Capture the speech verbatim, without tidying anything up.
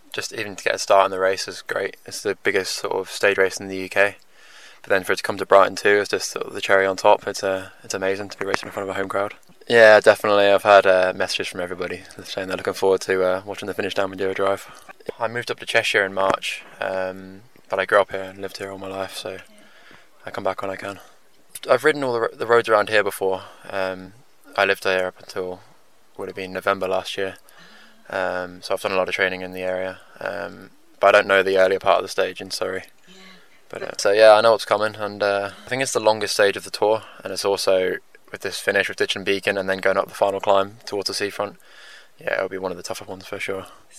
just even to get a start in the race is great. It's the biggest sort of stage race in the U K. But then for it to come to Brighton too, it's just sort of the cherry on top. It's uh, it's amazing to be racing in front of a home crowd. Yeah, definitely. I've had uh, messages from everybody saying they're looking forward to uh, watching the finish down Madeira Drive. I moved up to Cheshire in March, um, but I grew up here and lived here all my life, so I come back when I can. I've ridden all the, the roads around here before. Um, I lived here up until would have been November last year, um, so I've done a lot of training in the area, um, but I don't know the earlier part of the stage in Surrey. But uh, so yeah, I know what's coming, and uh, I think it's the longest stage of the tour, and it's also with this finish with Ditch and Beacon and then going up the final climb towards the seafront. Yeah, it'll be one of the tougher ones for sure.